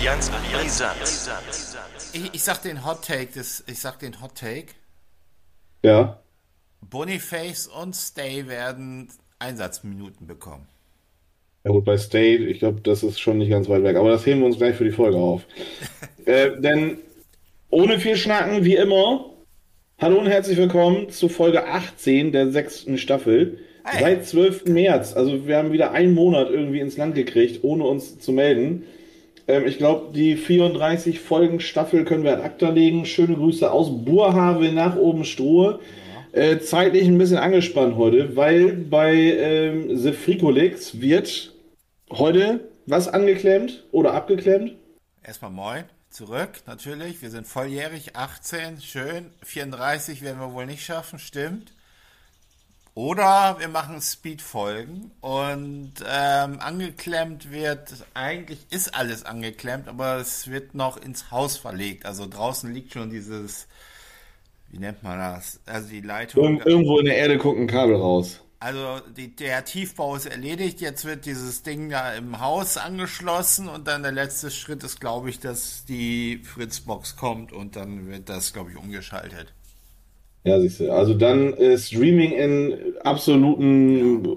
Brisant. Ich sag den Hot Take, ich sag den Hot Take. Ja. Boniface und Stay werden Einsatzminuten bekommen. Ja gut, bei State, ich glaube, das ist schon nicht ganz weit weg. Aber das heben wir uns gleich für die Folge auf. Denn ohne viel Schnacken, wie immer, hallo und herzlich willkommen zu Folge 18 der sechsten Staffel. Hey, Seit 12. März. Also wir haben wieder einen Monat irgendwie ins Land gekriegt, ohne uns zu melden. Ich glaube, die 34 Folgen Staffel können wir ad acta legen. Schöne Grüße aus Burhave nach oben Struhe. ja. Zeitlich ein bisschen angespannt heute, weil bei The Fricolix wird heute was angeklemmt oder abgeklemmt. Erstmal moin, zurück, natürlich. Wir sind volljährig, 18, schön. 34 werden wir wohl nicht schaffen, stimmt. Oder wir machen Speed-Folgen und angeklemmt wird, eigentlich ist alles angeklemmt, aber es wird noch ins Haus verlegt. Also draußen liegt schon dieses, wie nennt man das? Also die Leitung. Irgendwo in der Erde guckt ein Kabel raus. Also der Tiefbau ist erledigt, jetzt wird dieses Ding da im Haus angeschlossen und dann der letzte Schritt ist, glaube ich, dass die Fritzbox kommt und dann wird das, glaube ich, umgeschaltet. Ja, siehst du. Also dann Streaming in Ja. absoluten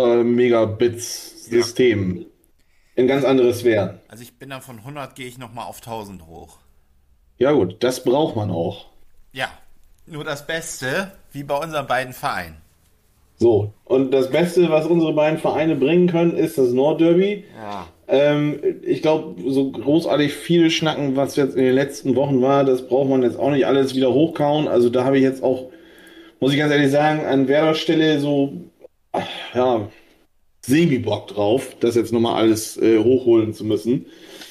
Ja. Ultra-Megabits-Systemen. In ganz Also, andere Sphären. also ich bin dann von 100 gehe ich nochmal auf 1000 hoch. Ja gut, das braucht man auch. Ja, nur das Beste, wie bei unseren beiden Vereinen. So, und das Beste, was unsere beiden Vereine bringen können, ist das Nordderby. Ja. Ich glaube, so großartig viel Schnacken, was jetzt in den letzten Wochen war, das braucht man jetzt auch nicht alles wieder hochkauen. Also da habe ich jetzt auch, muss ich ganz ehrlich sagen, an Werder Stelle so, ja, Semi-Bock drauf, das jetzt nochmal alles hochholen zu müssen.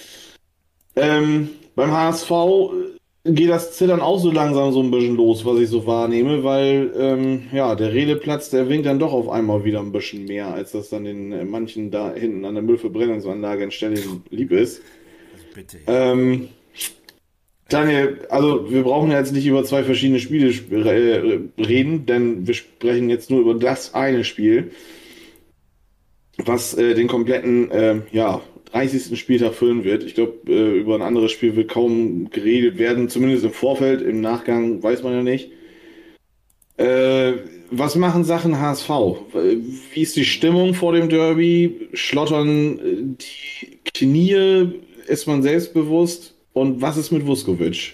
Beim HSV geht das Zittern auch so langsam so ein bisschen los, was ich so wahrnehme, weil ja, der Redeplatz, der winkt dann doch auf einmal wieder ein bisschen mehr, als das dann den manchen da hinten an der Müllverbrennungsanlage in Stellingen lieb ist. Also bitte, ja. Ähm, Daniel, also wir brauchen ja jetzt nicht über zwei verschiedene Spiele reden, denn wir sprechen jetzt nur über das eine Spiel, was den kompletten ja, 30. Spieltag füllen wird. Ich glaube, über ein anderes Spiel wird kaum geredet werden, zumindest im Vorfeld. Im Nachgang weiß man ja nicht. Äh, Was machen Sachen HSV? Wie ist die Stimmung vor dem Derby? Schlottern die Knie? Ist man selbstbewusst? Und was ist mit Vuskovic?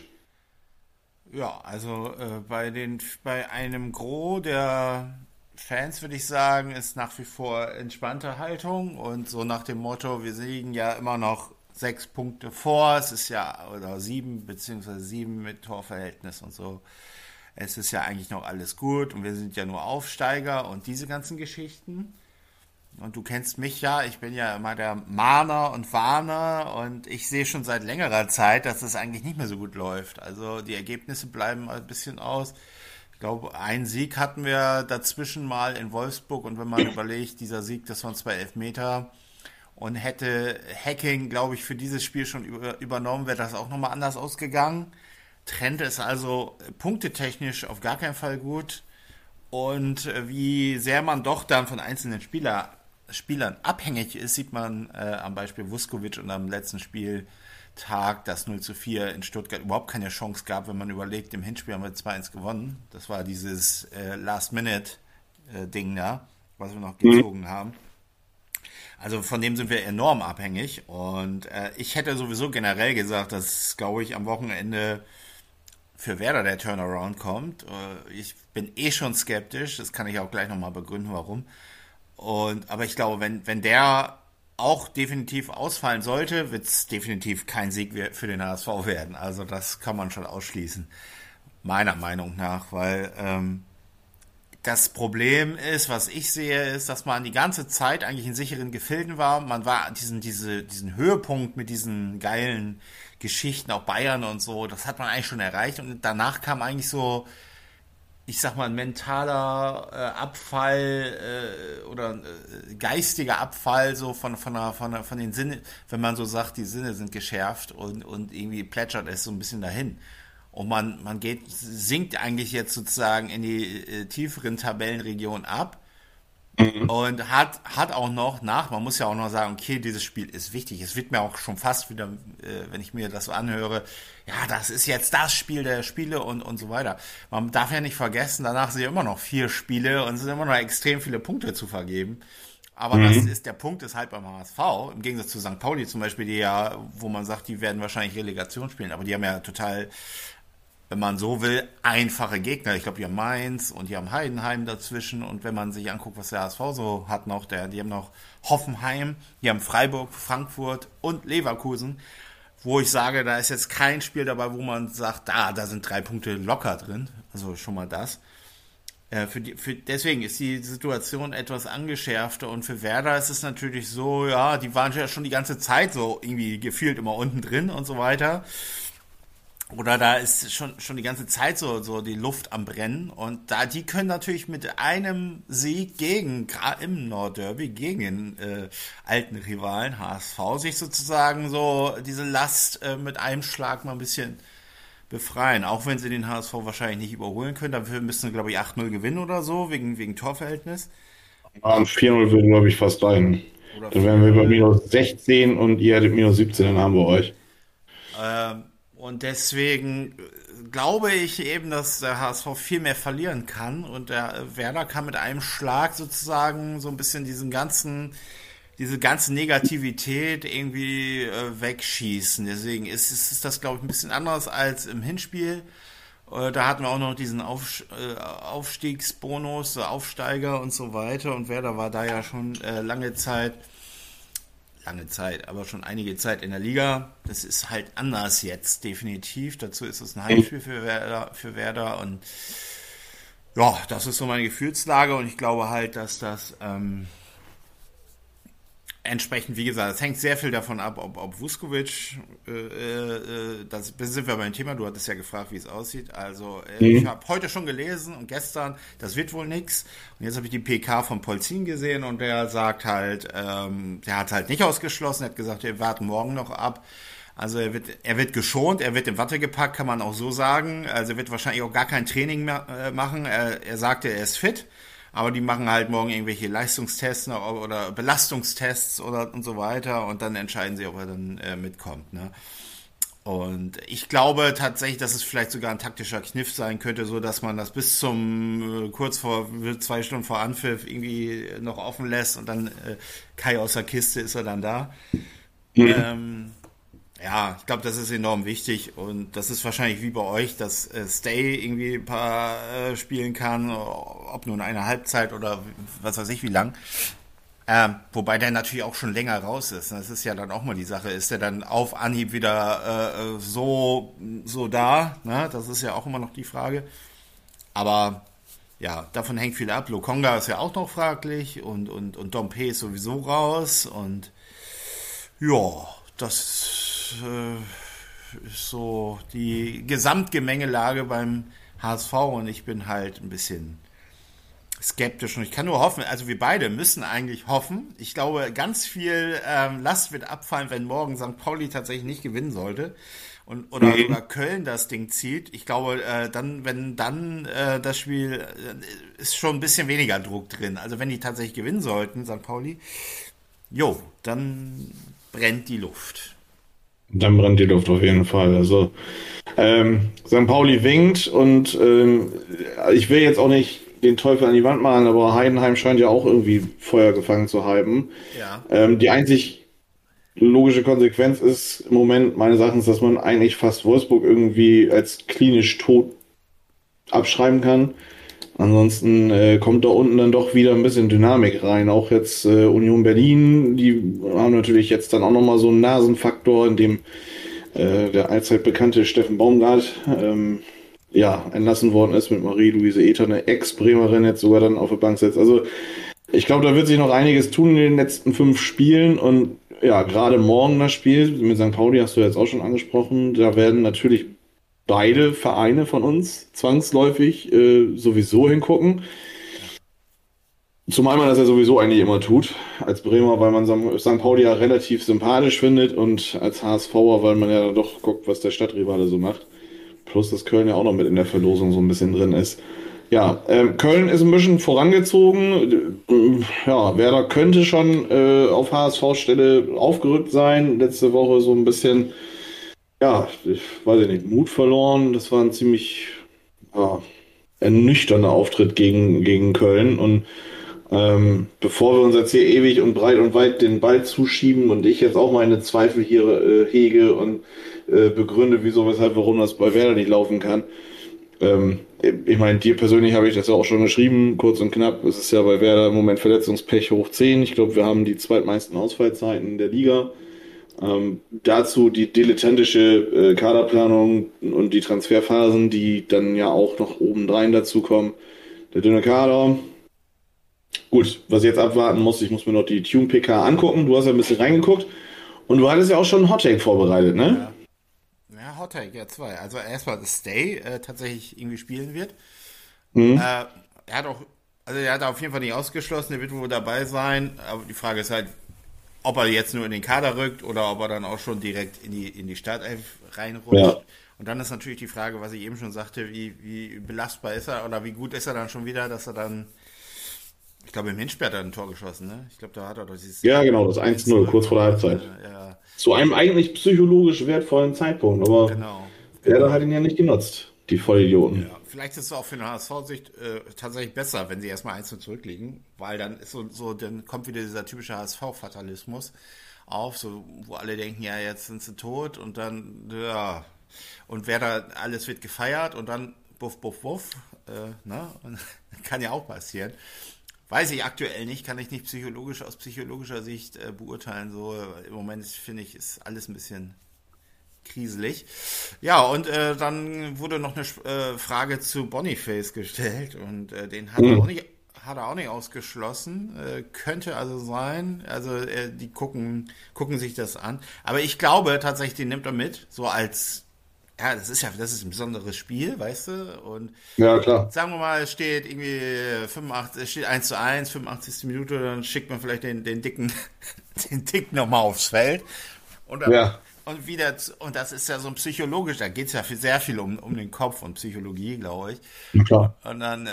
Ja, also bei einem Gros der Fans würde ich sagen, ist nach wie vor entspannte Haltung und so nach dem Motto, wir liegen ja immer noch 6 Punkte vor, es ist ja, oder 7, beziehungsweise 7 mit Torverhältnis und so. Es ist ja eigentlich noch alles gut und wir sind ja nur Aufsteiger und diese ganzen Geschichten. Und du kennst mich ja, ich bin ja immer der Mahner und Warner und ich sehe schon seit längerer Zeit, dass es eigentlich nicht mehr so gut läuft. Also die Ergebnisse bleiben ein bisschen aus. Ich glaube, einen Sieg hatten wir dazwischen mal in Wolfsburg und wenn man überlegt, dieser Sieg, das waren 2 Elfmeter und hätte Hacking, glaube ich, für dieses Spiel schon übernommen, wäre das auch nochmal anders ausgegangen. Trend ist also punktetechnisch auf gar keinen Fall gut. Und wie sehr man doch dann von einzelnen Spielern abhängig ist, sieht man am Beispiel Vuskovic und am letzten Spieltag, dass 0:4 in Stuttgart überhaupt keine Chance gab, wenn man überlegt, im Hinspiel haben wir 2-1 gewonnen. Das war dieses Last-Minute-Ding da, was wir noch Mhm. gezogen haben. Also von dem sind wir enorm abhängig und ich hätte sowieso generell gesagt, dass, glaube ich, am Wochenende für Werder der Turnaround kommt. Ich bin eh schon skeptisch, das kann ich auch gleich nochmal begründen, warum. Aber ich glaube, wenn der auch definitiv ausfallen sollte, wird es definitiv kein Sieg für den HSV werden. Also das kann man schon ausschließen, meiner Meinung nach, weil das Problem ist, was ich sehe, ist, dass man die ganze Zeit eigentlich in sicheren Gefilden war. Man war diesen Höhepunkt mit diesen geilen Geschichten, auch Bayern und so, das hat man eigentlich schon erreicht. Und danach kam eigentlich so, ich sag mal, ein mentaler Abfall oder geistiger Abfall so von den Sinnen, wenn man so sagt, die Sinne sind geschärft und irgendwie plätschert es so ein bisschen dahin. Und man sinkt eigentlich jetzt sozusagen in die tieferen Tabellenregionen ab. Mhm. Und hat auch noch man muss ja auch noch sagen, okay, dieses Spiel ist wichtig. Es wird mir auch schon fast wieder, wenn ich mir das so anhöre, ja, das ist jetzt das Spiel der Spiele und so weiter. Man darf ja nicht vergessen, danach sind ja immer noch 4 Spiele und es sind immer noch extrem viele Punkte zu vergeben. Aber Mhm. der Punkt ist halt beim HSV, im Gegensatz zu St. Pauli zum Beispiel, die ja, wo man sagt, die werden wahrscheinlich Relegation spielen, aber die haben ja total, wenn man so will, einfache Gegner. Ich glaube, die haben Mainz und die haben Heidenheim dazwischen. Und wenn man sich anguckt, was der HSV so hat noch, die haben noch Hoffenheim, die haben Freiburg, Frankfurt und Leverkusen, wo ich sage, da ist jetzt kein Spiel dabei, wo man sagt, da sind 3 Punkte locker drin. Also schon mal das. Deswegen ist die Situation etwas angeschärfter und für Werder ist es natürlich so, ja, die waren ja schon die ganze Zeit so irgendwie gefühlt immer unten drin und so weiter. Oder da ist schon die ganze Zeit so die Luft am Brennen. Und die können natürlich mit einem Sieg gerade im Nordderby, gegen den alten Rivalen HSV, sich sozusagen so diese Last mit einem Schlag mal ein bisschen befreien. Auch wenn sie den HSV wahrscheinlich nicht überholen können. Dafür müssen sie, glaube ich, 8-0 gewinnen oder so, wegen Torverhältnis. Ja, 4-0 würden, glaube ich, fast reichen. Oder Dann wären wir bei 4-0. -16 und ihr hättet -17 in Hamburg. Und deswegen glaube ich eben, dass der HSV viel mehr verlieren kann und der Werder kann mit einem Schlag sozusagen so ein bisschen diese ganze Negativität irgendwie wegschießen. Deswegen ist das, glaube ich, ein bisschen anders als im Hinspiel. Da hatten wir auch noch diesen Aufstiegsbonus, Aufsteiger und so weiter. Und Werder war da ja schon lange Zeit, aber schon einige Zeit in der Liga. Das ist halt anders jetzt, definitiv. Dazu ist es ein Heimspiel für Werder und ja, das ist so meine Gefühlslage und ich glaube halt, dass das entsprechend, wie gesagt, es hängt sehr viel davon ab, ob Vuskovic, das sind wir beim Thema, du hattest ja gefragt, wie es aussieht. Also ich Mhm. habe heute schon gelesen und gestern, das wird wohl nix. Und jetzt habe ich die PK von Polzin gesehen und der sagt halt, der hat halt nicht ausgeschlossen, er hat gesagt, wir warten morgen noch ab. Also er wird geschont, er wird in Watte gepackt, kann man auch so sagen. Also er wird wahrscheinlich auch gar kein Training mehr machen. Er sagte, er ist fit. Aber die machen halt morgen irgendwelche Leistungstests oder Belastungstests und so weiter und dann entscheiden sie, ob er dann mitkommt. Ne? Und ich glaube tatsächlich, dass es vielleicht sogar ein taktischer Kniff sein könnte, so dass man das bis zum kurz vor 2 Stunden vor Anpfiff irgendwie noch offen lässt und dann Kai aus der Kiste ist er dann da. Mhm. Ähm, ja, ich glaube, das ist enorm wichtig und das ist wahrscheinlich wie bei euch, dass Stay irgendwie ein paar spielen kann, ob nur in einer Halbzeit oder was weiß ich wie lang. Wobei der natürlich auch schon länger raus ist. Das ist ja dann auch mal die Sache. Ist der dann auf Anhieb wieder so da? Ne? Das ist ja auch immer noch die Frage. Aber ja, davon hängt viel ab. Lokonga ist ja auch noch fraglich und Dompe ist sowieso raus und ja, das ist so die Gesamtgemengelage beim HSV und ich bin halt ein bisschen skeptisch und ich kann nur hoffen, also wir beide müssen eigentlich hoffen. Ich glaube, ganz viel Last wird abfallen, wenn morgen St. Pauli tatsächlich nicht gewinnen sollte oder Mhm. sogar Köln das Ding zieht. Ich glaube, wenn dann das Spiel ist schon ein bisschen weniger Druck drin. Also wenn die tatsächlich gewinnen sollten, St. Pauli, jo, dann brennt die Luft. Dann brennt die Luft auf jeden Fall. Also St. Pauli winkt und ich will jetzt auch nicht den Teufel an die Wand malen, aber Heidenheim scheint ja auch irgendwie Feuer gefangen zu haben. Ja. Die einzig logische Konsequenz ist im Moment meines Erachtens, dass man eigentlich fast Wolfsburg irgendwie als klinisch tot abschreiben kann. Ansonsten kommt da unten dann doch wieder ein bisschen Dynamik rein. Auch jetzt Union Berlin, die haben natürlich jetzt dann auch nochmal so einen Nasenfaktor, in dem der allzeit bekannte Steffen Baumgart ja, entlassen worden ist mit Marie-Louise Ether, eine Ex-Bremerin jetzt sogar dann auf der Bank sitzt. Also ich glaube, da wird sich noch einiges tun in den letzten 5 Spielen und ja, gerade morgen das Spiel mit St. Pauli hast du jetzt auch schon angesprochen, da werden natürlich beide Vereine von uns zwangsläufig sowieso hingucken. Ja. Zumal man das ja sowieso eigentlich immer tut, als Bremer, weil man St. Pauli ja relativ sympathisch findet und als HSVer, weil man ja doch guckt, was der Stadtrivale so macht. Plus, dass Köln ja auch noch mit in der Verlosung so ein bisschen drin ist. Ja, Köln ist ein bisschen vorangezogen. Ja, Werder könnte schon auf HSV-Stelle aufgerückt sein. Letzte Woche so ein bisschen, ja, ich weiß ich nicht, Mut verloren. Das war ein ziemlich ja, ernüchternder Auftritt gegen Köln. Und bevor wir uns jetzt hier ewig und breit und weit den Ball zuschieben und ich jetzt auch meine Zweifel hier hege und begründe, wieso, weshalb, warum das bei Werder nicht laufen kann. Ich meine, dir persönlich habe ich das ja auch schon geschrieben, kurz und knapp. Es ist ja bei Werder im Moment Verletzungspech hoch 10. Ich glaube, wir haben die zweitmeisten Ausfallzeiten der Liga. Dazu die dilettantische Kaderplanung und die Transferphasen, die dann ja auch noch obendrein dazukommen. Der dünne Kader. Gut, was ich jetzt abwarten muss, ich muss mir noch die Tune-PK angucken. Du hast ja ein bisschen reingeguckt und du hattest ja auch schon einen Hottake vorbereitet, ne? Ja. Ja, Hot Take, ja, zwei. Also erstmal, dass Stay tatsächlich irgendwie spielen wird. Mhm. Er hat auch, also er hat auf jeden Fall nicht ausgeschlossen, er wird wohl dabei sein. Aber die Frage ist halt, ob er jetzt nur in den Kader rückt oder ob er dann auch schon direkt in die Startelf reinrutscht. Ja, Und dann ist natürlich die Frage, was ich eben schon sagte, wie belastbar ist er oder wie gut ist er dann schon wieder, dass er dann, ich glaube im Hinspiel hat er ein Tor geschossen, ne? Ich glaube, da hat er doch dieses ja, genau, das 1:0 1:0 kurz vor der gemacht. Halbzeit. Ja, Zu einem eigentlich psychologisch wertvollen Zeitpunkt, aber genau, Werder hat genau. ihn ja nicht genutzt, die Vollidioten. Ja, vielleicht ist es auch für eine HSV-Sicht tatsächlich besser, wenn sie erstmal 1:0 zurückliegen, weil dann ist dann kommt wieder dieser typische HSV-Fatalismus auf, so, wo alle denken, ja, jetzt sind sie tot und dann, ja, und wer da, alles wird gefeiert und dann buff, buff, buff, ne, und kann ja auch passieren. Weiß ich aktuell nicht, kann ich nicht aus psychologischer Sicht beurteilen, so, im Moment finde ich, ist alles ein bisschen kriselig. Ja, und dann wurde noch eine Frage zu Boniface gestellt und den Mhm. hat er auch nicht ausgeschlossen. Könnte also sein. Also die gucken sich das an. Aber ich glaube tatsächlich, den nimmt er mit, so als ja, das ist ein besonderes Spiel, weißt du? Und Ja, klar. sagen wir mal, es steht irgendwie 85, es steht 1:1, 85. Minute, dann schickt man vielleicht den dicken, den dicken nochmal aufs Feld. Und, Ja, und das ist ja so ein psychologisch, da geht es ja sehr viel um den Kopf und Psychologie, glaube ich. na klar. Und dann,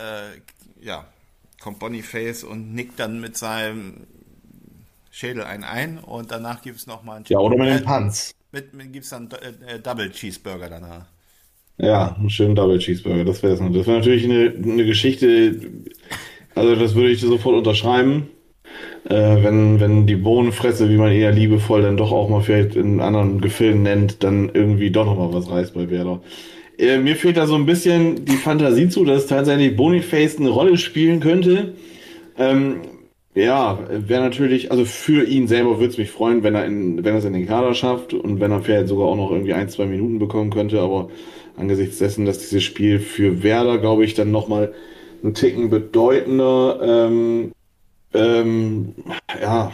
ja, kommt Boniface und nickt dann mit seinem Schädel ein und danach gibt es nochmal einen Ja, oder Chicken, mit dem Panz. gibt es dann Double Cheeseburger danach. Ja, einen schönen Double Cheeseburger, das wäre es noch. Das wäre natürlich eine Geschichte, also das würde ich dir sofort unterschreiben. Wenn die Bohnenfresse, wie man eher liebevoll dann doch auch mal vielleicht in anderen Gefilden nennt, dann irgendwie doch nochmal was reißt bei Werder. Mir fehlt da so ein bisschen die Fantasie zu, dass tatsächlich Boniface eine Rolle spielen könnte. Ähm, ja, wäre natürlich, also für ihn selber würde es mich freuen, wenn er es in den Kader schafft und wenn er vielleicht sogar auch noch irgendwie 1, 2 Minuten bekommen könnte, aber angesichts dessen, dass dieses Spiel für Werder, glaube ich, dann nochmal einen Ticken bedeutender ähm, ja,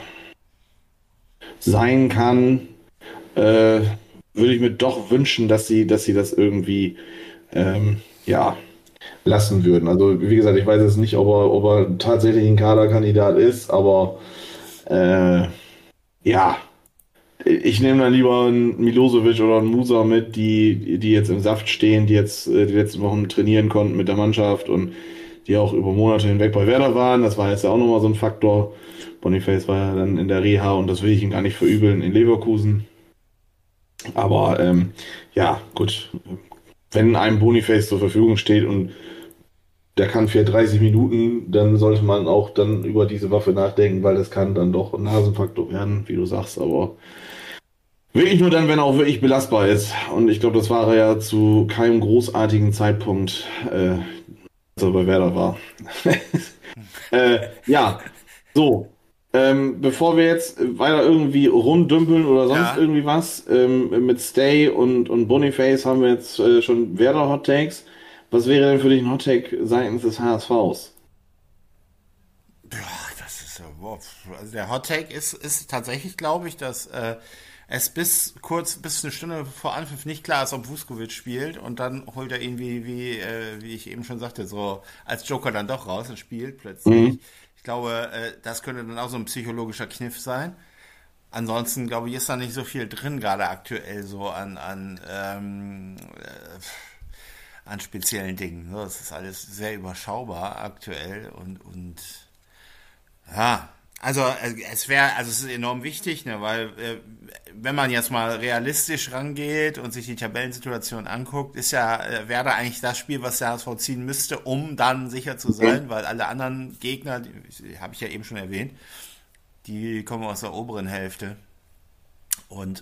sein kann, äh, würde ich mir doch wünschen, dass sie das irgendwie ja, lassen würden. Also wie gesagt, ich weiß jetzt nicht, ob er tatsächlich ein Kaderkandidat ist, aber äh, ja, ich nehme dann lieber einen Milosevic oder einen Musa mit, die jetzt im Saft stehen, die jetzt die letzten Wochen trainieren konnten mit der Mannschaft und die auch über Monate hinweg bei Werder waren. Das war jetzt ja auch nochmal so ein Faktor. Boniface war ja dann in der Reha und das will ich ihm gar nicht verübeln in Leverkusen. Aber ja, gut, wenn einem Boniface zur Verfügung steht und der kann für 30 Minuten, dann sollte man auch dann über diese Waffe nachdenken, weil das kann dann doch ein Nasenfaktor werden, wie du sagst, aber wirklich nur dann, wenn er auch wirklich belastbar ist. Und ich glaube, das war er ja zu keinem großartigen Zeitpunkt, als er bei Werder war. Ja, so. Bevor wir jetzt weiter irgendwie rumdümpeln oder sonst Ja, irgendwie was, mit Stay und Boniface haben wir jetzt schon Werder Hot Takes. Was wäre denn für dich ein Hot Take seitens des HSVs? das ist ja, wow. Also der Hot Take ist tatsächlich, glaube ich, dass es bis eine Stunde vor Anpfiff nicht klar ist, ob Vuskovic spielt und dann holt er ihn wie ich eben schon sagte, so als Joker dann doch raus und spielt plötzlich. Mhm. Ich glaube, das könnte dann auch so ein psychologischer Kniff sein. Ansonsten, glaube ich, ist da nicht so viel drin, gerade aktuell so an an speziellen Dingen. So, das ist alles sehr überschaubar aktuell und ja, also es ist enorm wichtig, ne, weil wenn man jetzt mal realistisch rangeht und sich die Tabellensituation anguckt, ist ja Werder eigentlich das Spiel, was der HSV ziehen müsste, um dann sicher zu sein, weil alle anderen Gegner, die habe ich ja eben schon erwähnt, die kommen aus der oberen Hälfte und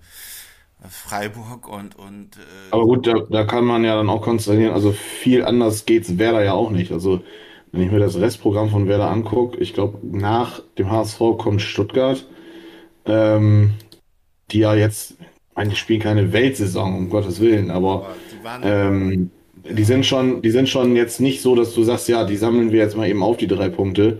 Freiburg und Aber gut, da kann man ja dann auch konstatieren, also viel anders geht's Werder ja auch nicht. Also wenn ich mir das Restprogramm von Werder angucke, ich glaube, nach dem HSV kommt Stuttgart, ähm, die ja jetzt, ich meine, die spielen keine Weltsaison, um Gottes Willen, aber aber die waren, ähm, ja, die sind schon jetzt nicht so, dass du sagst, ja, die sammeln wir jetzt mal eben auf die 3 Punkte.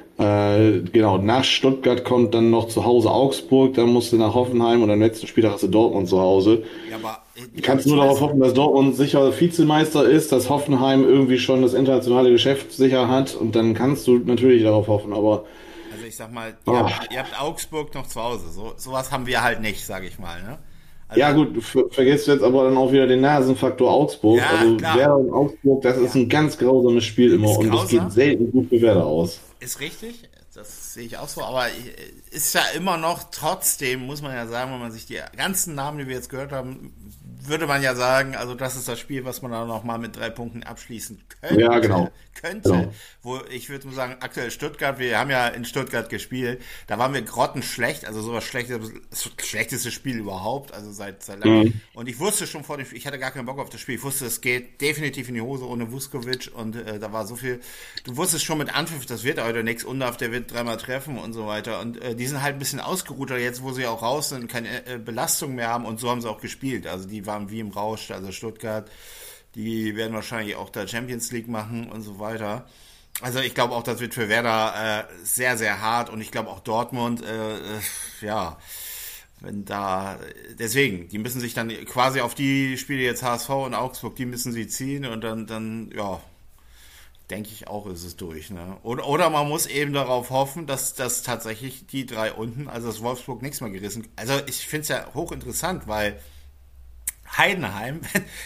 Genau, nach Stuttgart kommt dann noch zu Hause Augsburg, dann musst du nach Hoffenheim und am letzten Spieltag hast du Dortmund zu Hause. ja, aber Du die haben kannst nur darauf zumindest, hoffen, dass Dortmund sicher Vizemeister ist, dass Hoffenheim irgendwie schon das internationale Geschäft sicher hat und dann kannst du natürlich darauf hoffen, aber also ich sag mal, oh, ihr habt Augsburg noch zu Hause. Sowas haben wir halt nicht, sag ich mal, ne? ja Also, gut, du vergisst jetzt aber dann auch wieder den Nasenfaktor Augsburg. ja, Also klar. Werder und Augsburg, das ist Ja. ein ganz grausames Spiel immer Ist und das geht grausam, selten gut für Werder aus. ist richtig. Das sehe ich auch so, aber ist ja immer noch, trotzdem muss man ja sagen, wenn man sich die ganzen Namen, die wir jetzt gehört haben, würde man ja sagen, also das ist das Spiel, was man dann noch mal mit 3 Punkten abschließen Ja, genau. könnte. Genau. Wo ich würde sagen, aktuell Stuttgart, wir haben ja in Stuttgart gespielt, da waren wir grottenschlecht, also sowas schlechtes, das schlechteste Spiel überhaupt, also seit langem. Mhm. Und ich wusste schon vor dem Spiel, ich hatte gar keinen Bock auf das Spiel, ich wusste, es geht definitiv in die Hose ohne Vuskovic und da war so viel, du wusstest schon mit Anpfiff, das wird heute nichts, Undav, der wird 3-mal treffen und so weiter und die sind halt ein bisschen ausgeruhter jetzt, wo sie auch raus sind, keine Belastung mehr haben und so haben sie auch gespielt, also die waren wie im Rausch, also Stuttgart, die werden wahrscheinlich auch da Champions League machen und so weiter. Also ich glaube auch, das wird für Werder sehr, sehr hart und ich glaube auch Dortmund, ja, wenn da, deswegen, die müssen sich dann quasi auf die Spiele jetzt HSV und Augsburg, die müssen sie ziehen und dann ja, denke ich auch, ist es durch. Ne? Oder man muss eben darauf hoffen, dass tatsächlich die drei unten, also das Wolfsburg nichts mehr gerissen. Also ich finde es ja hochinteressant, weil Heidenheim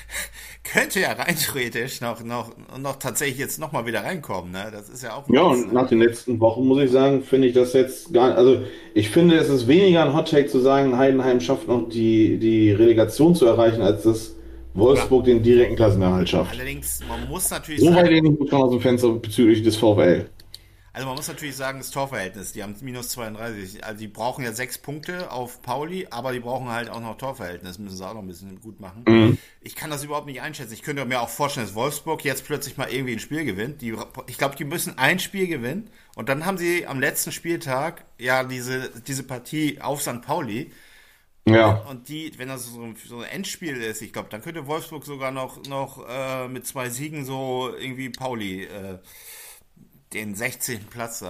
könnte ja rein theoretisch noch tatsächlich jetzt nochmal wieder reinkommen. Ne? Das ist ja auch Ja, was. und Ne? nach den letzten Wochen muss ich sagen, finde ich das jetzt gar, also ich finde, es ist weniger ein Hottake zu sagen, Heidenheim schafft noch die Relegation zu erreichen, als dass Ja. Wolfsburg den direkten Klassenerhalt schafft. Allerdings, man muss natürlich So weit sagen, lehne ich mich schon aus dem Fenster bezüglich des VfL. also man muss natürlich sagen, das Torverhältnis, die haben minus 32. Also die brauchen ja 6 Punkte auf Pauli, aber die brauchen halt auch noch Torverhältnis, müssen sie auch noch ein bisschen gut machen. Mhm. Ich kann das überhaupt nicht einschätzen. Ich könnte mir auch vorstellen, dass Wolfsburg jetzt plötzlich mal irgendwie ein Spiel gewinnt. Ich glaube, die müssen ein Spiel gewinnen und dann haben sie am letzten Spieltag ja diese Partie auf St. Pauli. Ja, Und die, wenn das so ein Endspiel ist, ich glaube, dann könnte Wolfsburg sogar noch mit 2 Siegen so irgendwie Pauli den 16. Platz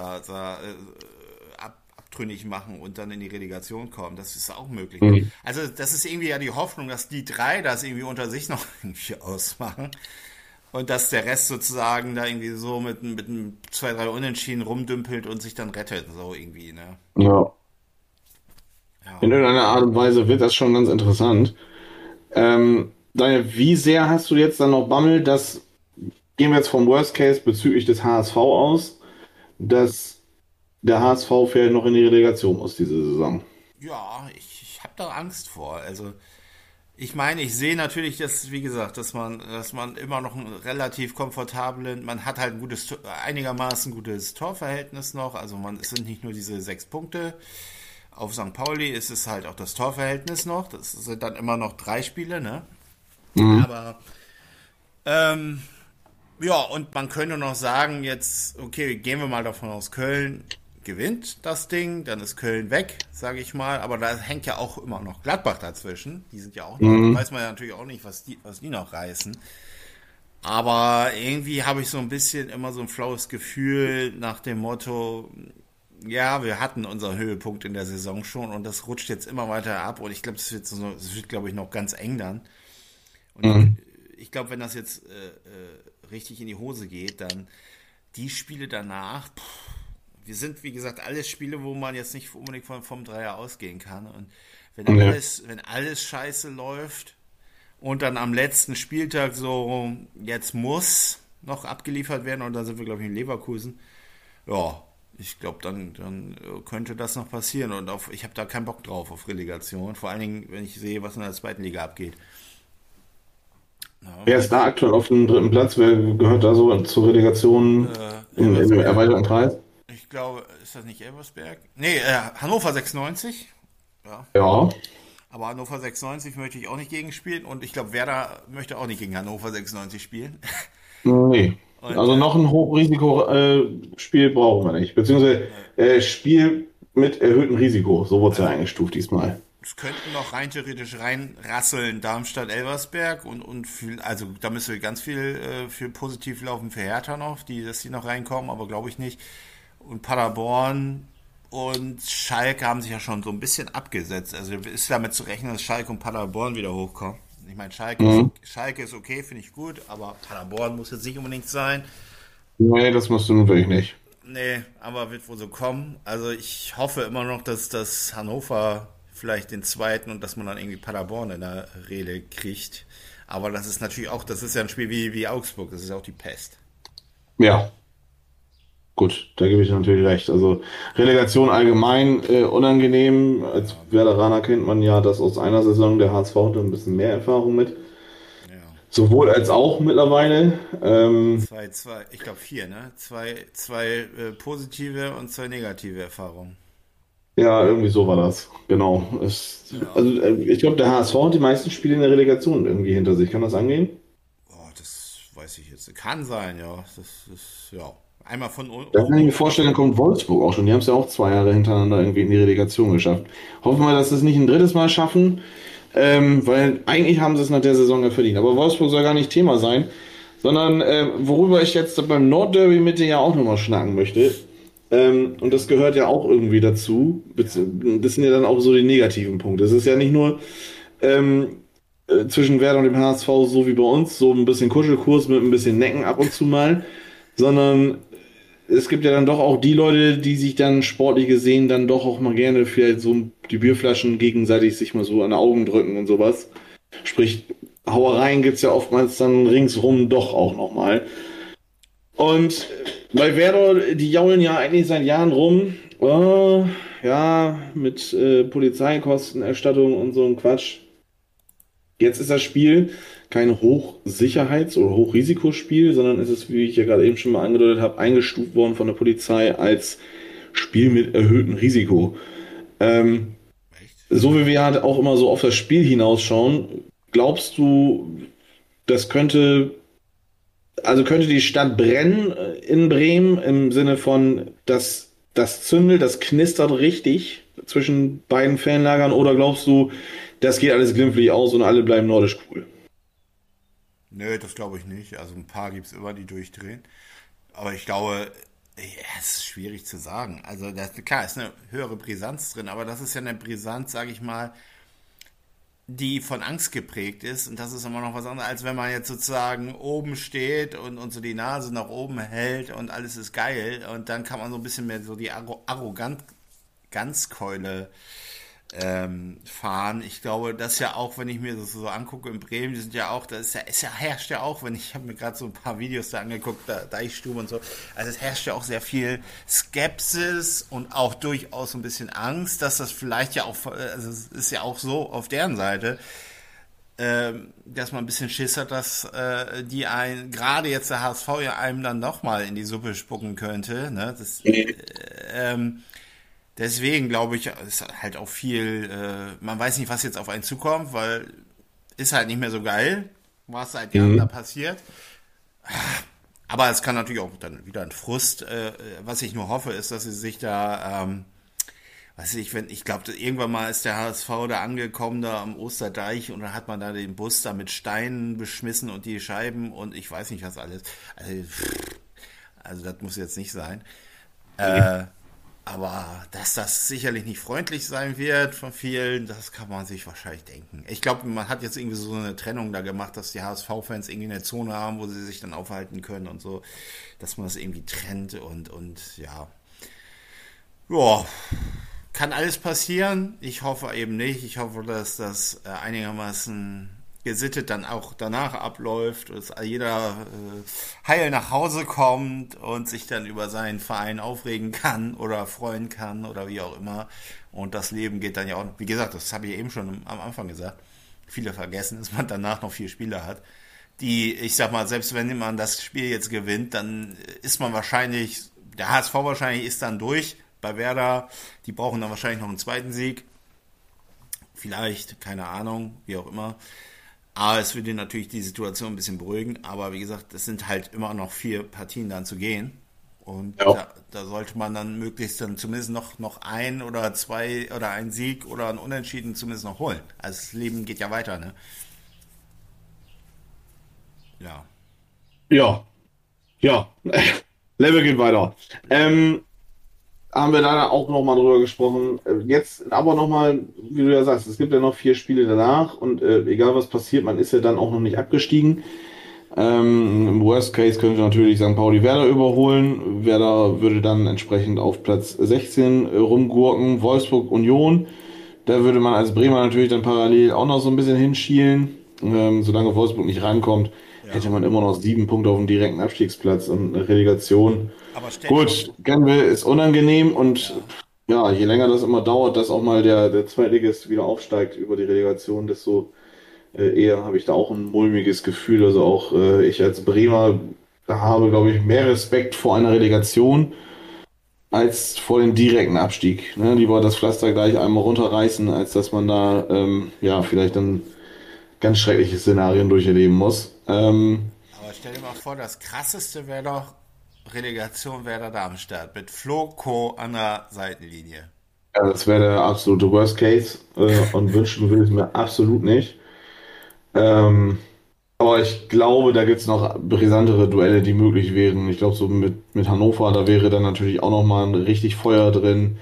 abtrünnig machen und dann in die Relegation kommen. Das ist auch möglich. mhm. Also das ist irgendwie ja die Hoffnung, dass die drei das irgendwie unter sich noch irgendwie ausmachen und dass der Rest sozusagen da irgendwie so mit einem 2, 3 Unentschieden rumdümpelt und sich dann rettet, so irgendwie, ne? Ja. Ja. In irgendeiner Art und Weise wird das schon ganz interessant. Daniel, wie sehr hast du jetzt dann noch Bammel, dass, gehen wir jetzt vom Worst Case bezüglich des HSV aus, dass der HSV vielleicht noch in die Relegation muss diese Saison? Ja, ich habe da Angst vor. Also ich meine, ich sehe natürlich, dass, wie gesagt, dass man immer noch einen relativ komfortablen, man hat halt ein einigermaßen gutes Torverhältnis noch. Also es sind nicht nur diese 6 Punkte. Auf St. Pauli ist es halt auch das Torverhältnis noch. Das sind dann immer noch 3 Spiele, ne? Mhm. Aber ähm, ja, und man könnte noch sagen, jetzt, okay, gehen wir mal davon aus, Köln gewinnt das Ding, dann ist Köln weg, sage ich mal. Aber da hängt ja auch immer noch Gladbach dazwischen. Die sind ja auch noch, da Mhm. weiß man ja natürlich auch nicht, was die noch reißen. Aber irgendwie habe ich so ein bisschen immer so ein flaues Gefühl nach dem Motto, ja, wir hatten unseren Höhepunkt in der Saison schon und das rutscht jetzt immer weiter ab und ich glaube, das wird, glaube ich, noch ganz eng dann. Und Mhm. ich glaube, wenn das jetzt richtig in die Hose geht, dann die Spiele danach, wir sind, wie gesagt, alles Spiele, wo man jetzt nicht unbedingt vom Dreier ausgehen kann. Und Ja. wenn alles scheiße läuft Und dann am letzten Spieltag so, jetzt muss noch abgeliefert werden und da sind wir, glaube ich, in Leverkusen. Ja, ich glaube, dann könnte das noch passieren und ich habe da keinen Bock drauf auf Relegation. Vor allen Dingen, wenn ich sehe, was in der zweiten Liga abgeht. Ja, Wer ist da aktuell auf dem dritten Platz? Wer gehört da so zur Relegation im Elversberg, erweiterten Kreis? ich glaube, ist das nicht Elversberg? Nee, Hannover 96. Ja. Ja. Aber Hannover 96 möchte ich auch nicht gegen spielen und ich glaube, Werder möchte auch nicht gegen Hannover 96 spielen. Nee. Und Also noch ein Hochrisikospiel brauchen wir nicht. Beziehungsweise Spiel mit erhöhtem Risiko. So wurde es ja also eingestuft diesmal. es könnten noch rein theoretisch reinrasseln Darmstadt-Elversberg und also da müsste ganz viel für positiv laufen für Hertha noch, dass die noch reinkommen, aber glaube ich nicht. Und Paderborn und Schalke haben sich ja schon so ein bisschen abgesetzt. Also ist damit zu rechnen, dass Schalke und Paderborn wieder hochkommen. Ich meine, Mhm. Schalke ist okay, finde ich gut, aber Paderborn muss jetzt nicht unbedingt sein. Nee, das musst du nun wirklich nicht. Nee, aber wird wohl so kommen. Also ich hoffe immer noch, dass das Hannover vielleicht den zweiten und dass man dann irgendwie Paderborn in der Rede kriegt. Aber das ist natürlich auch, das ist ja ein Spiel wie Augsburg, das ist ja auch die Pest. Ja, gut, da gebe ich natürlich recht. Also Relegation allgemein unangenehm. Als Ja, Werderaner kennt man ja das aus einer Saison. Der HSV hat da ein bisschen mehr Erfahrung mit. ja. Sowohl als auch mittlerweile. Ich glaube vier, ne? Zwei positive und zwei negative Erfahrungen. Ja, irgendwie so war das. Genau. Ja. Also ich glaube, der HSV hat die meisten Spiele in der Relegation irgendwie hinter sich. Kann das angehen? Oh, das weiß ich jetzt. Kann sein, ja. Das ist, ja. Einmal von Da kann oben ich mir und einmal vorstellen, von dann kommt unten. Wolfsburg auch schon. Die haben es ja auch 2 Jahre hintereinander irgendwie in die Relegation geschafft. Hoffen wir, dass sie es nicht ein drittes Mal schaffen, weil eigentlich haben sie es nach der Saison ja verdient. Aber Wolfsburg soll gar nicht Thema sein, sondern worüber ich jetzt beim Nordderby mit dir ja auch nochmal schnacken möchte. Und das gehört ja auch irgendwie dazu. Ja. Das sind ja dann auch so die negativen Punkte. Es ist ja nicht nur ähm, zwischen Werder und dem HSV so wie bei uns, so ein bisschen Kuschelkurs mit ein bisschen Necken ab und zu mal, sondern es gibt ja dann doch auch die Leute, die sich dann sportlich gesehen dann doch auch mal gerne vielleicht so die Bierflaschen gegenseitig sich mal so an die Augen drücken und sowas. Sprich, Hauereien gibt's ja oftmals dann ringsrum doch auch nochmal. Und bei Werder, die jaulen ja eigentlich seit Jahren rum, ja, mit Polizeikostenerstattung und so ein Quatsch. Jetzt ist das Spiel kein Hochsicherheits- oder Hochrisikospiel, sondern es ist, wie ich ja gerade eben schon mal angedeutet habe, eingestuft worden von der Polizei als Spiel mit erhöhtem Risiko. Ähm, Echt? so wie wir halt auch immer so auf das Spiel hinausschauen, glaubst du, das könnte die Stadt brennen in Bremen im Sinne von, dass das zündelt, das knistert richtig zwischen beiden Fanlagern, oder glaubst du, das geht alles glimpflich aus und alle bleiben nordisch cool? Nö, das glaube ich nicht. Also ein paar gibt es immer, die durchdrehen. Aber ich glaube, ja, es ist schwierig zu sagen. Also klar, ist eine höhere Brisanz drin, aber das ist ja eine Brisanz, sage ich mal, die von Angst geprägt ist. Und das ist immer noch was anderes, als wenn man jetzt sozusagen oben steht und so die Nase nach oben hält und alles ist geil. Und dann kann man so ein bisschen mehr so die Arroganzkeule fahren. Ich glaube, das ja auch, wenn ich mir das so angucke in Bremen, die sind ja auch, herrscht ja auch, wenn ich habe mir gerade so ein paar Videos da angeguckt, da Deichstube und so, also es herrscht ja auch sehr viel Skepsis und auch durchaus ein bisschen Angst, dass das vielleicht ja auch, also es ist ja auch so auf deren Seite, dass man ein bisschen Schiss hat, dass die gerade jetzt der HSV ja einem dann nochmal in die Suppe spucken könnte, ne? Deswegen glaube ich, ist halt auch viel, man weiß nicht, was jetzt auf einen zukommt, weil ist halt nicht mehr so geil, was seit Jahren da Mhm. passiert. Aber es kann natürlich auch dann wieder ein Frust. Was ich nur hoffe, ist, dass sie sich da, weiß ich, wenn ich glaube, irgendwann mal ist der HSV da angekommen, da am Osterdeich und dann hat man da den Bus da mit Steinen beschmissen und die Scheiben und ich weiß nicht was alles. Also das muss jetzt nicht sein. Äh, aber dass das sicherlich nicht freundlich sein wird von vielen, das kann man sich wahrscheinlich denken. Ich glaube, man hat jetzt irgendwie so eine Trennung da gemacht, dass die HSV-Fans irgendwie eine Zone haben, wo sie sich dann aufhalten können und so, dass man das irgendwie trennt und ja. Ja, kann alles passieren. Ich hoffe eben nicht. Ich hoffe, dass das einigermaßen gesittet dann auch danach abläuft, dass jeder heil nach Hause kommt und sich dann über seinen Verein aufregen kann oder freuen kann oder wie auch immer. Und das Leben geht dann ja auch, wie gesagt, das habe ich eben schon am Anfang gesagt, viele vergessen, dass man danach noch 4 Spiele hat. Die, ich sag mal, selbst wenn man das Spiel jetzt gewinnt, dann ist man wahrscheinlich, der HSV wahrscheinlich ist dann durch. Bei Werder, die brauchen dann wahrscheinlich noch einen zweiten Sieg. Vielleicht, keine Ahnung, wie auch immer. Aber es würde natürlich die Situation ein bisschen beruhigen. Aber wie gesagt, es sind halt immer noch 4 Partien dann zu gehen. Und Ja. da sollte man dann möglichst dann zumindest noch ein oder zwei oder einen Sieg oder ein Unentschieden zumindest noch holen. Also das Leben geht ja weiter, ne? Ja. Ja, ja. Level geht weiter. Haben wir da auch nochmal drüber gesprochen. Jetzt aber nochmal, wie du ja sagst, es gibt ja noch 4 Spiele danach und egal was passiert, man ist ja dann auch noch nicht abgestiegen. Im Worst Case könnte natürlich St. Pauli Werder überholen. Werder würde dann entsprechend auf Platz 16 rumgurken. Wolfsburg Union. Da würde man als Bremer natürlich dann parallel auch noch so ein bisschen hinschielen. Solange Wolfsburg nicht rankommt, Ja. hätte man immer noch 7 Punkte auf dem direkten Abstiegsplatz und eine Relegation. Aber stell dir mal, Gut, kennen wir, ist unangenehm und ja. ja, je länger das immer dauert, dass auch mal der Zweitligist wieder aufsteigt über die Relegation, desto eher habe ich da auch ein mulmiges Gefühl. Also auch ich als Bremer habe, glaube ich, mehr Respekt vor einer Relegation als vor dem direkten Abstieg. Ne? Lieber das Pflaster gleich einmal runterreißen, als dass man da ja vielleicht dann ganz schreckliche Szenarien durcherleben muss. Aber stell dir mal vor, das krasseste wäre doch Relegation Werder Darmstadt mit Flo Co. an der Seitenlinie. Ja, das wäre der absolute Worst Case und wünschen will ich es mir absolut nicht. Ähm, aber ich glaube, da gibt es noch brisantere Duelle, die möglich wären. Ich glaube, so mit Hannover, da wäre dann natürlich auch noch mal ein richtig Feuer drin.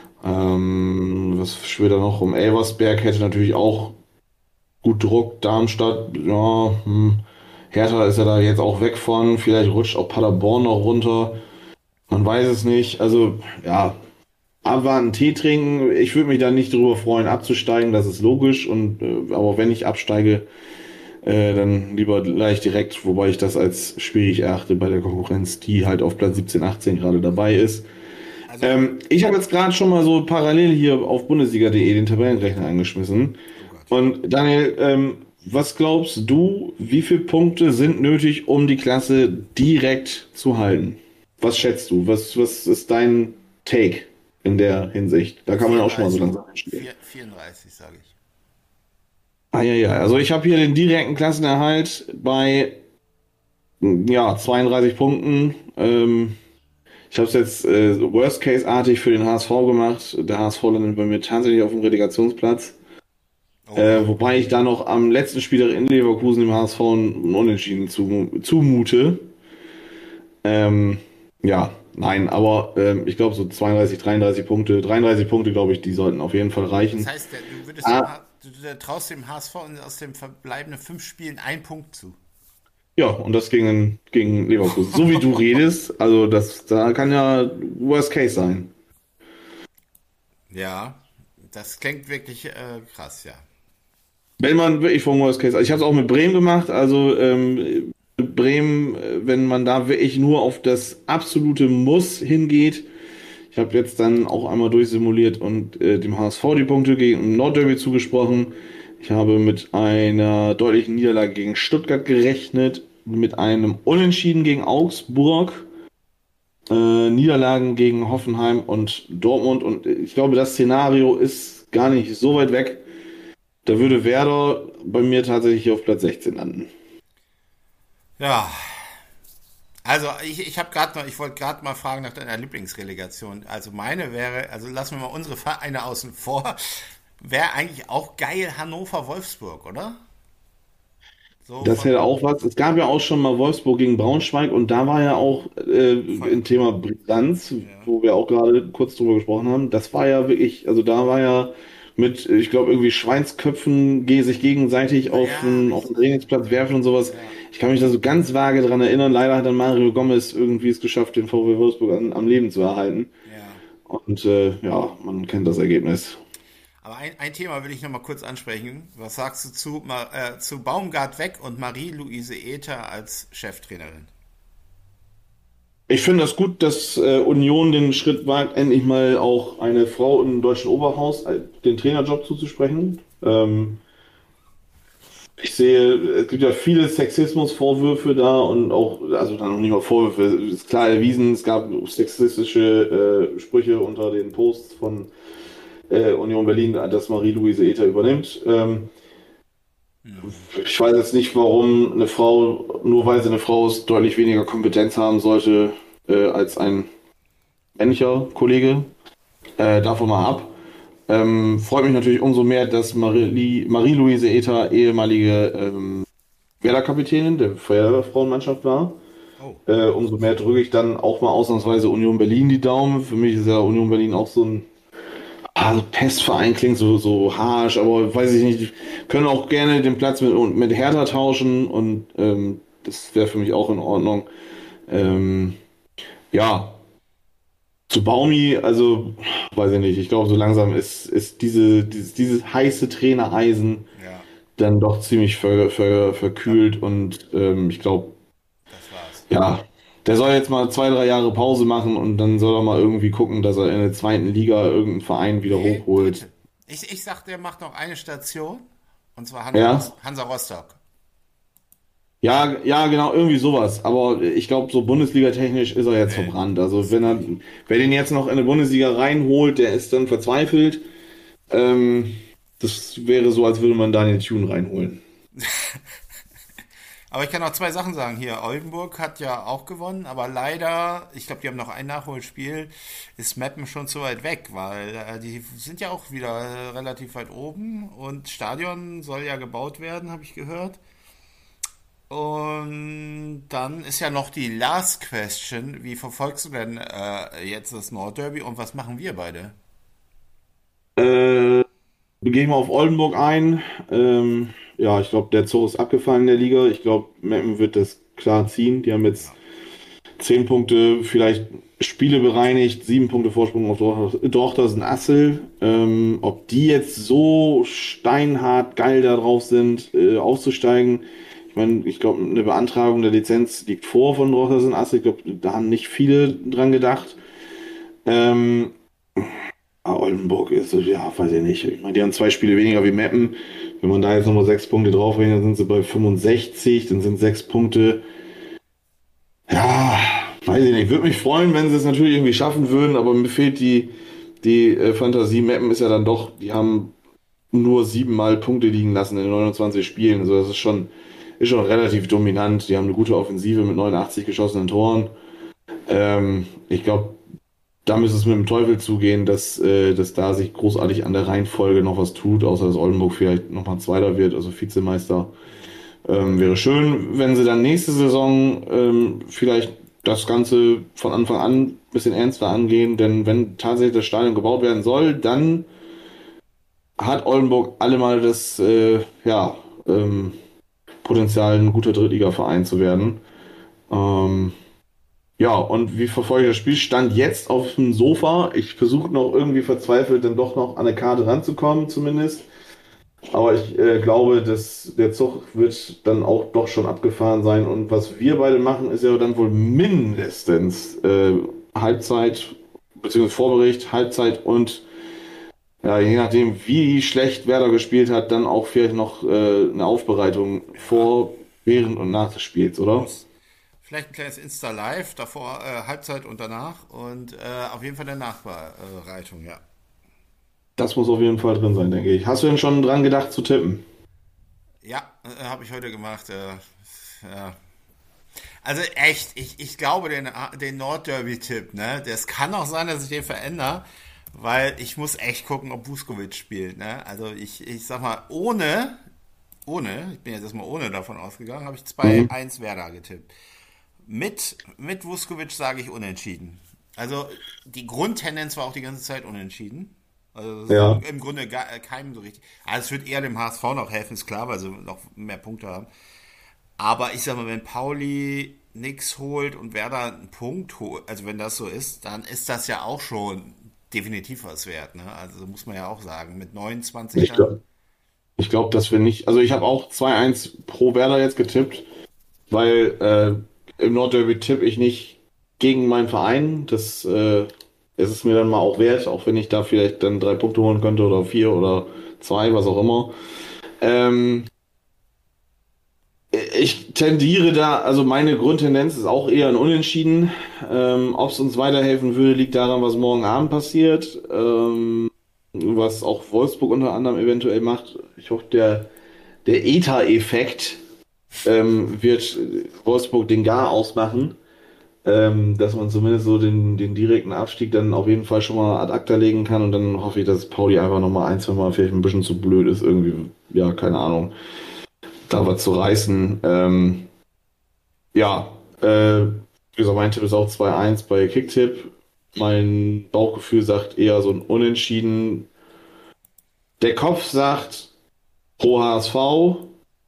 Was schwirrt da noch rum? Elversberg hätte natürlich auch gut Druck. Darmstadt, ja, Hertha ist ja da jetzt auch weg von. Vielleicht rutscht auch Paderborn noch runter. Man weiß es nicht. Also, ja, abwarten, Tee trinken. Ich würde mich da nicht drüber freuen, abzusteigen. Das ist logisch. Und, aber wenn ich absteige, dann lieber gleich direkt, wobei ich das als schwierig erachte bei der Konkurrenz, die halt auf Platz 17, 18 gerade dabei ist. Also, Ich habe jetzt gerade schon mal so parallel hier auf Bundesliga.de den Tabellenrechner angeschmissen. oh Gott. Und Daniel, was glaubst du, wie viele Punkte sind nötig, um die Klasse direkt zu halten? Was schätzt du? Was ist dein Take in der Hinsicht? Da kann man ja auch schon mal so 34. langsam einsteigen. 34, sage ich. Ah, ja, ja. Also ich habe hier den direkten Klassenerhalt bei ja, 32 Punkten. Ich habe es jetzt Worst-Case-artig für den HSV gemacht. Der HSV landet bei mir tatsächlich auf dem Relegationsplatz. Oh. Wobei ich da noch am letzten Spieltag in Leverkusen dem HSV ein Unentschieden zumute. Ja, nein, aber ich glaube so 32, 33 Punkte. 33 Punkte, glaube ich, die sollten auf jeden Fall Das reichen. heißt, du würdest Ah, du traust dem HSV aus den verbleibenden 5 Spielen einen Punkt zu. ja, und das gegen Leverkusen. So wie du redest, also da kann ja Worst Case sein. Ja, das klingt wirklich krass, ja. Wenn man wirklich vom Worst Case, also ich habe es auch mit Bremen gemacht, also Bremen, wenn man da wirklich nur auf das absolute Muss hingeht. Ich habe jetzt dann auch einmal durchsimuliert und dem HSV die Punkte gegen Nordderby zugesprochen. Ich habe mit einer deutlichen Niederlage gegen Stuttgart gerechnet, mit einem Unentschieden gegen Augsburg, Niederlagen gegen Hoffenheim und Dortmund. Und ich glaube, das Szenario ist gar nicht so weit weg. Da würde Werder bei mir tatsächlich auf Platz 16 landen. Ja, also ich wollte gerade mal fragen nach deiner Lieblingsrelegation. Also meine wäre, also lassen wir mal unsere Vereine außen vor, wäre eigentlich auch geil Hannover-Wolfsburg, oder? So Das von, hätte auch was. Es gab ja auch schon mal Wolfsburg gegen Braunschweig und da war ja auch von ein Thema Brisanz, ja. wo wir auch gerade kurz drüber gesprochen haben. Das war ja wirklich, also da war ja mit, ich glaube, irgendwie Schweinsköpfen sich gegenseitig Ja, auf den richtig. Trainingsplatz werfen und sowas. Ja, Ich kann mich da so ganz vage dran erinnern. Leider hat dann Mario Gomez irgendwie es geschafft, den VfL Wolfsburg am Leben zu erhalten. ja. Und ja, man kennt das Ergebnis. Aber ein Thema will ich noch mal kurz ansprechen. Was sagst du zu Baumgart weg und Marie-Louise Ether als Cheftrainerin? Ich finde das gut, dass Union den Schritt wagt, endlich mal auch eine Frau im deutschen Oberhaus den Trainerjob zuzusprechen. Ich sehe, es gibt ja viele Sexismusvorwürfe da und auch, also dann noch nicht mal Vorwürfe, ist klar erwiesen, es gab sexistische Sprüche unter den Posts von Union Berlin, dass Marie-Louise Ether übernimmt. Ich weiß jetzt nicht, warum eine Frau, nur weil sie eine Frau ist, deutlich weniger Kompetenz haben sollte als ein männlicher Kollege. Davon mal ab. Freut mich natürlich umso mehr, dass Marie-Louise Ether ehemalige Werder-Kapitänin der Feuerwehrfrauenmannschaft war. Oh. Umso mehr drücke ich dann auch mal ausnahmsweise Union Berlin die Daumen. Für mich ist ja Union Berlin auch so ein Pestverein, klingt so harsch, aber weiß ich nicht, die können auch gerne den Platz mit Hertha tauschen und das wäre für mich auch in Ordnung. Ähm, ja, zu Baumi, also weiß ich nicht, ich glaube, so langsam ist dieses heiße Trainereisen Ja, dann doch ziemlich verkühlt und ich glaube, das war's. ja, der soll jetzt mal 2, 3 Jahre Pause machen und dann soll er mal irgendwie gucken, dass er in der zweiten Liga irgendeinen Verein wieder Nee, hochholt. dritte. Ich sag, der macht noch eine Station, und zwar Ja, Hansa Rostock. ja, ja, genau, irgendwie sowas. Aber ich glaube, so Bundesliga-technisch ist er jetzt Nee, verbrannt. Also ist durch. wer den jetzt noch in die Bundesliga reinholt, der ist dann verzweifelt. Ähm, Das wäre so, als würde man Daniel Thune reinholen. Aber ich kann auch zwei Sachen sagen. Hier, Oldenburg hat ja auch gewonnen, aber leider, ich glaube, die haben noch ein Nachholspiel, ist Meppen schon zu weit weg, weil die sind ja auch wieder relativ weit oben und Stadion soll ja gebaut werden, habe ich gehört. Und dann ist ja noch die Last Question. Wie verfolgst du denn jetzt das Nordderby und was machen wir beide? Wir gehen mal auf Oldenburg ein. Ja, ich glaube, der Zug ist abgefallen in der Liga. Ich glaube, Meppen wird das klar ziehen. Die haben jetzt Ja. 10 Punkte, vielleicht Spiele bereinigt, 7 Punkte Vorsprung auf Dortmund und Assel. Ob die jetzt so steinhart geil da drauf sind, aufzusteigen. Ich meine, ich glaube, eine Beantragung der Lizenz liegt vor von Dortmund und Assel. Ich glaube, da haben nicht viele dran gedacht. Ähm, Oldenburg ist so, ja, weiß ich nicht. Ich meine, die haben 2 Spiele weniger wie Meppen. Wenn man da jetzt nochmal 6 Punkte draufrechnet, dann sind sie bei 65, dann sind 6 Punkte. Ja, weiß ich nicht. Würde mich freuen, wenn sie es natürlich irgendwie schaffen würden, aber mir fehlt die Fantasie. Meppen ist ja dann doch, die haben nur 7 Mal Punkte liegen lassen in 29 Spielen. Also das ist schon relativ dominant. Die haben eine gute Offensive mit 89 geschossenen Toren. Ich glaube, da müsste es mit dem Teufel zugehen, dass da sich großartig an der Reihenfolge noch was tut, außer dass Oldenburg vielleicht nochmal Zweiter wird, also Vizemeister. Wäre schön, wenn sie dann nächste Saison vielleicht das Ganze von Anfang an ein bisschen ernster angehen, denn wenn tatsächlich das Stadion gebaut werden soll, dann hat Oldenburg allemal das ja, Potenzial, ein guter Drittligaverein zu werden. Ähm, ja, und wie verfolge ich das Spiel? Stand jetzt auf dem Sofa. Ich versuche noch irgendwie verzweifelt dann doch noch an eine Karte ranzukommen, zumindest. Aber ich glaube, dass der Zug wird dann auch doch schon abgefahren sein. Und was wir beide machen, ist ja dann wohl mindestens Halbzeit, beziehungsweise Vorbericht, Halbzeit und ja, je nachdem, wie schlecht Werder gespielt hat, dann auch vielleicht noch eine Aufbereitung Ja, vor, während und nach des Spiels, oder? muss. Vielleicht ein kleines Insta-Live, davor Halbzeit und danach und auf jeden Fall eine Nachbereitung, ja. Das muss auf jeden Fall drin sein, denke ich. Hast du denn schon dran gedacht zu tippen? Ja, habe ich heute gemacht. Ja. Also echt, ich glaube den Nordderby-Tipp, ne? Das kann auch sein, dass ich den verändere, weil ich muss echt gucken, ob Vuskovic spielt, ne? Also ich sag mal, ich bin jetzt erstmal ohne davon ausgegangen, habe ich Mhm. 2-1 Werder getippt. Mit Vuskovic sage ich unentschieden. Also die Grundtendenz war auch die ganze Zeit unentschieden. Also das ist Ja. im Grunde keinem so richtig. Also es wird eher dem HSV noch helfen, ist klar, weil sie noch mehr Punkte haben. Aber ich sag mal, wenn Pauli nix holt und Werder einen Punkt holt, also wenn das so ist, dann ist das ja auch schon definitiv was wert, ne? Also muss man ja auch sagen, mit 29 Ich dann. glaube, dass wir nicht. Also ich habe auch 2-1 pro Werder jetzt getippt, weil im Nordderby tippe ich nicht gegen meinen Verein. Das ist es mir dann mal auch wert, auch wenn ich da vielleicht dann 3 Punkte holen könnte oder 4 oder 2, was auch immer. Ähm, Ich tendiere da, also meine Grundtendenz ist auch eher ein Unentschieden. Ob es uns weiterhelfen würde, liegt daran, was morgen Abend passiert. Was auch Wolfsburg unter anderem eventuell macht. Ich hoffe, der ETA-Effekt wird Wolfsburg den Gar ausmachen. Dass man zumindest so den direkten Abstieg dann auf jeden Fall schon mal ad acta legen kann. Und dann hoffe ich, dass Pauli einfach nochmal 1, 2 Mal vielleicht ein bisschen zu blöd ist, irgendwie, ja, keine Ahnung, da was zu reißen. Ja, wie gesagt, mein Tipp ist auch 2-1 bei Kicktipp. Mein Bauchgefühl sagt eher so ein Unentschieden. Der Kopf sagt pro HSV.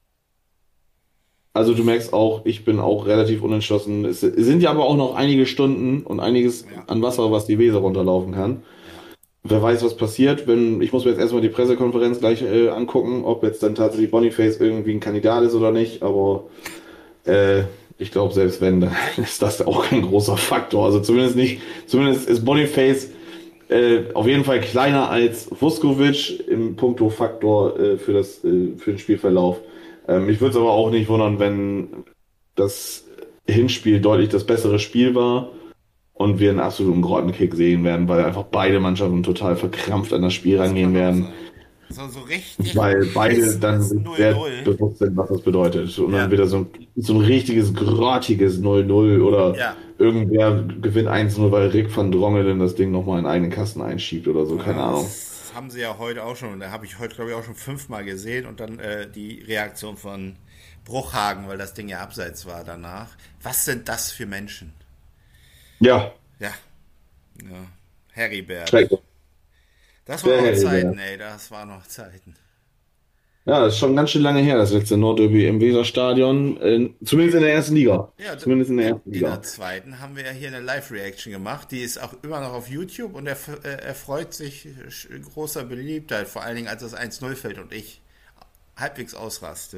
Also du merkst auch, ich bin auch relativ unentschlossen. Es sind ja aber auch noch einige Stunden und einiges Ja, an Wasser, was die Weser runterlaufen kann. ja. Wer weiß, was passiert, wenn, ich muss mir jetzt erstmal die Pressekonferenz gleich angucken, ob jetzt dann tatsächlich Boniface irgendwie ein Kandidat ist oder nicht, aber äh, ich glaube, selbst wenn, dann ist das auch kein großer Faktor. Also zumindest nicht, zumindest ist Boniface auf jeden Fall kleiner als Vuskovic im Puncto Faktor für den Spielverlauf. Mich würde es aber auch nicht wundern, wenn das Hinspiel deutlich das bessere Spiel war und wir einen absoluten Grottenkick sehen werden, weil einfach beide Mannschaften total verkrampft an das Spiel Das rangehen kann auch werden, sein. So richtig weil beide dann beschissenes sich sehr 0-0. bewusst sind, was das bedeutet. Und dann Ja, wieder so ein richtiges, grottiges 0-0 oder ja. irgendwer gewinnt 1-0, weil Rick van Drongelen das Ding nochmal in einen Kasten einschiebt oder so, keine Ja, Ahnung. das haben sie ja heute auch schon. Und da habe ich heute, glaube ich, auch schon 5-mal gesehen. Und dann die Reaktion von Bruchhagen, weil das Ding ja abseits war danach. Was sind das für Menschen? Ja, Ja, ja. Heribert. schrecklich. Das Der waren noch Heribert. Zeiten, ey. Das waren noch Zeiten. Ja, das ist schon ganz schön lange her, das letzte Nordderby im Weserstadion. Zumindest in der ersten Liga. Ja, Zumindest in der ersten in der Liga. zweiten haben wir ja hier eine Live-Reaction gemacht. Die ist auch immer noch auf YouTube und er freut sich großer Beliebtheit. Vor allen Dingen, als das 1-0 fällt und ich halbwegs ausraste.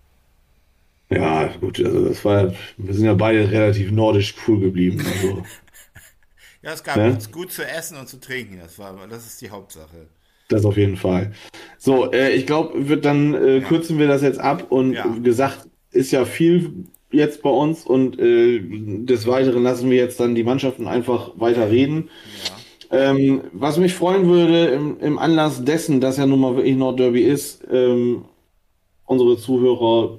Ja, gut, also wir sind ja beide relativ nordisch cool geblieben. Also, Ja, es gab ne? gut zu essen und zu trinken. Das ist die Hauptsache. Das auf jeden Fall. So, ich glaube, Ja, kürzen wir das jetzt ab und ja, wie gesagt, ist ja viel jetzt bei uns und des Weiteren lassen wir jetzt dann die Mannschaften einfach weiter reden. ja. Was mich freuen würde, im Anlass dessen, dass ja nun mal wirklich Nordderby ist, unsere Zuhörer,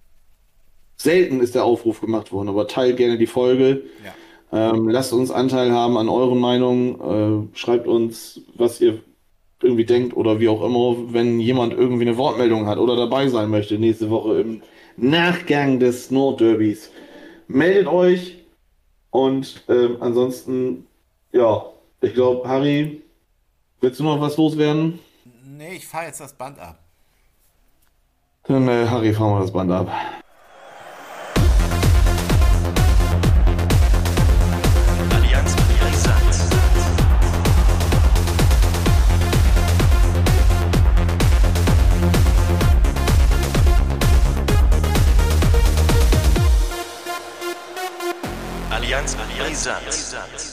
selten ist der Aufruf gemacht worden, aber teilt gerne die Folge. Ja, Lasst uns Anteil haben an euren Meinungen. Schreibt uns, was ihr irgendwie denkt oder wie auch immer, wenn jemand irgendwie eine Wortmeldung hat oder dabei sein möchte nächste Woche im Nachgang des Nordderbys. Meldet euch und ansonsten, ja, ich glaube, Harry, willst du noch was loswerden? nee, ich fahre jetzt das Band ab. Dann, Harry, fahren wir das Band ab. Allianz Brisant. Allianz Brisant.